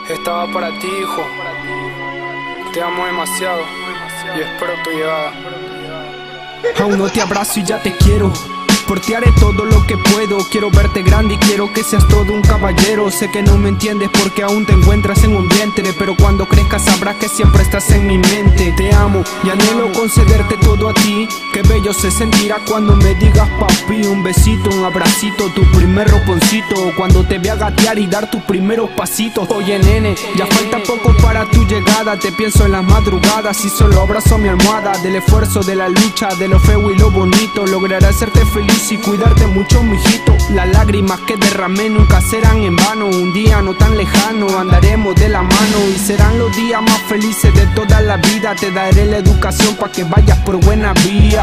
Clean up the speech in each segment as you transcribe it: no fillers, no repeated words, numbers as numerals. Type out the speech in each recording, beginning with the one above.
Estaba para ti, hijo. Te amo demasiado y espero tu llegada. Aún no te abrazo y ya te quiero. Por ti haré todo lo que puedo. Quiero verte grande y quiero que seas todo un caballero. Sé que no me entiendes porque aún te encuentras en un vientre, pero cuando crezcas sabrás que siempre estás en mi mente. Te amo y anhelo concederte todo a ti. Qué bello se sentirá cuando me digas papi. Un besito, un abracito, tu primer roponcito. Cuando te vea gatear y dar tus primeros pasitos. Oye nene, ya falta poco para tu llegada. Te pienso en las madrugadas y solo abrazo mi almohada. Del esfuerzo, de la lucha, de lo feo y lo bonito. Lograré hacerte feliz y cuidarte mucho, mijito. Las lágrimas que derramé nunca serán en vano. Un día no tan lejano andaremos de la mano y serán los días más felices de toda la vida. Te daré la educación para que vayas por buena vía.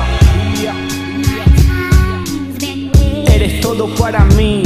Eres todo para mí.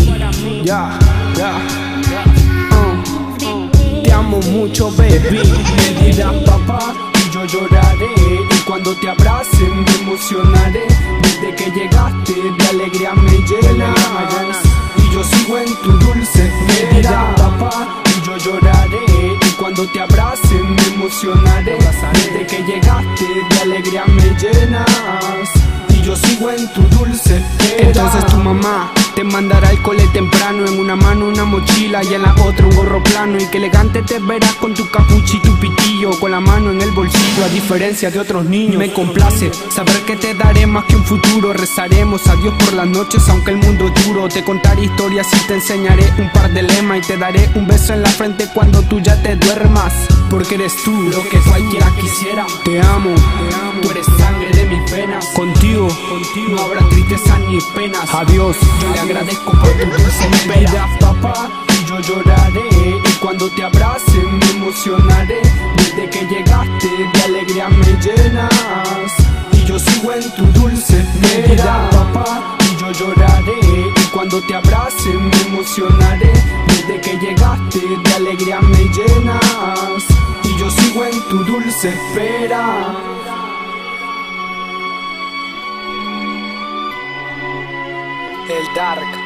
Te amo mucho, baby. Me dirás papá y yo lloraré. Y cuando te abrace me emocionaré. Desde que llegaste de alegría me llenas y yo sigo en tu dulce. Me dirás papá y yo lloraré. Y cuando te abrace me emocionaré. Desde que llegaste de alegría me llenas y yo sigo en tu dulce. Entonces tu mamá te mandará al cole temprano. En una mano una mochila y en la otra un gorro plano. Y que elegante te verás con tu capucha y tu pitillo, con la mano en el bolsillo, a diferencia de otros niños. Me complace saber que te daré más que un futuro. Rezaremos a Dios por las noches aunque el mundo es duro. Te contaré historias y te enseñaré un par de lemas. Y te daré un beso en la frente cuando tú ya te duermas. Porque eres tú lo que cualquiera quisiera. Te amo, tú eres sangre de mis venas. Contigo no habrá tristeza ni penas. Adiós, yo le agradezco por tu dulce espera. Papá y yo lloraré. Y cuando te abrace me emocionaré. Desde que llegaste de alegría me llenas y yo sigo en tu dulce espera. Papá y yo lloraré. Y cuando te abrace me emocionaré. Desde que llegaste de alegría me llenas y yo sigo en tu dulce espera. El Dark.